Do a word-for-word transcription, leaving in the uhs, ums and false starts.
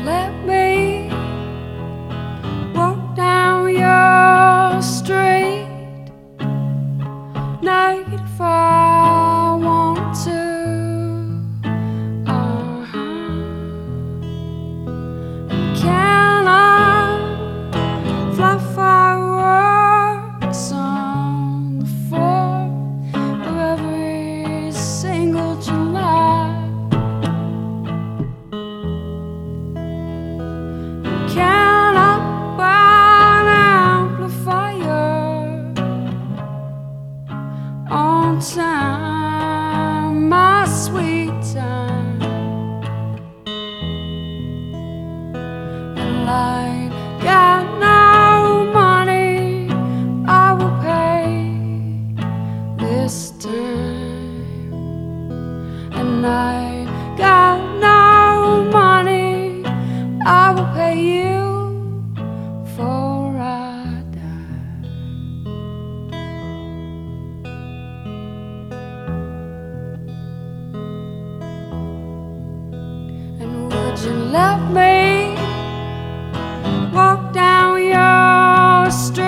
let me walk down your street naked if I want to? Uh-huh. And can I fly fireworks on the fourth of every single July? Can I buy an amplifier on time, my sweet time? And I got no money, I will pay this time. And I got no money, I will pay you before I die. And would you let me walk down your street